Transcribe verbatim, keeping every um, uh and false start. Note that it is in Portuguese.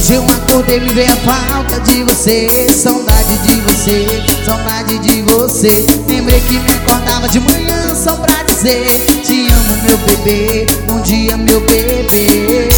Hoje eu acordei, me veio a falta de você. Saudade de você, saudade de você. Lembrei que me acordava de manhã só pra dizer: te amo, meu bebê, bom dia, meu bebê.